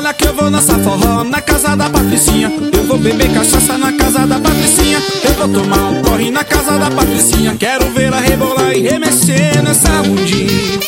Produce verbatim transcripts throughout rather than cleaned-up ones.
semana que eu vou dançar forró na casa da Patricinha. Eu vou beber cachaça na casa da Patricinha. Eu vou tomar um porre na casa da Patricinha. Quero vê-la rebolar e remexer nessa bundinha.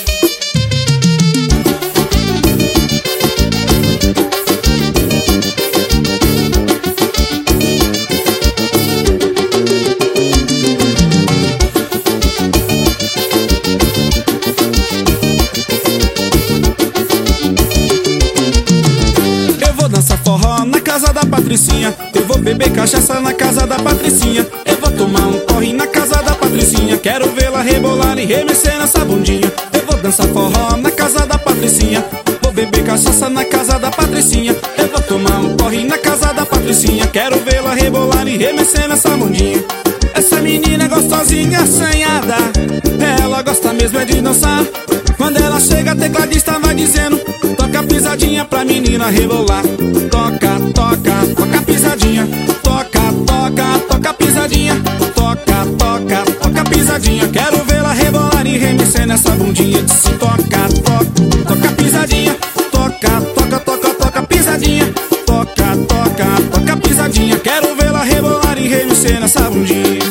Forró na casa da Patricinha. Eu vou beber cachaça na casa da Patricinha. Eu vou tomar um porre na casa da Patricinha. Quero vê-la rebolar e remexer nessa bundinha. Eu vou dançar forró na casa da Patricinha. Vou beber cachaça na casa da Patricinha. Eu vou tomar um porre na casa da Patricinha. Quero vê-la rebolar e remexer nessa bundinha. Essa menina é gostosinha, assanhada. Ela gosta mesmo é de dançar. Quando ela chega, a tecladista vai dizendo: toca pisadinha pra menina rebolar. Toca, toca, toca pisadinha. Toca, toca, toca pisadinha. Toca, toca, toca pisadinha. Quero vê-la rebolar e remexer nessa bundinha. Disse toca, toca, toca pisadinha. Toca, toca, toca, toca pisadinha. Toca, toca, toca pisadinha. Quero vê-la rebolar e remexer nessa bundinha.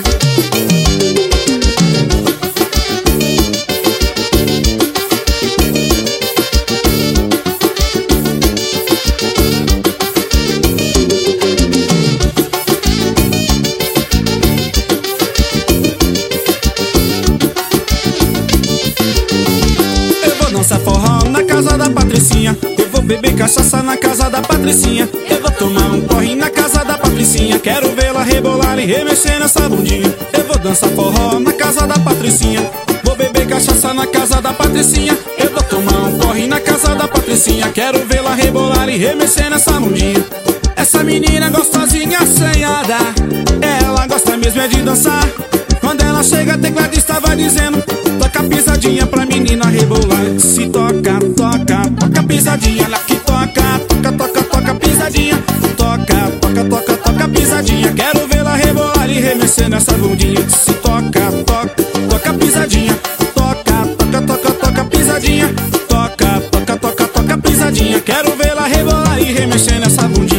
Dançar forró na casa da Patricinha. Eu vou beber cachaça na casa da Patricinha. Eu vou tomar um porre na casa da Patricinha. Quero vê-la rebolar e remexer nessa bundinha. Eu vou dançar forró na casa da Patricinha. Vou beber cachaça na casa da Patricinha. Eu vou tomar um porre na casa da Patricinha. Quero vê-la rebolar e remexer nessa bundinha. Essa menina gostosinha, assanhada. Ela gosta mesmo é de dançar. Quando ela chega, a tecladista vai dizendo: toca pisadinha pra menina rebolar. Se toca, toca, toca pisadinha. Ela que toca, toca, toca, toca pisadinha. Toca, toca, toca, toca pisadinha. Quero vê-la rebolar e remexer nessa bundinha. Se toca, toca, toca pisadinha. Toca, toca, toca, toca pisadinha. Toca, toca, toca, toca pisadinha. Quero vê-la rebolar e remexer nessa bundinha.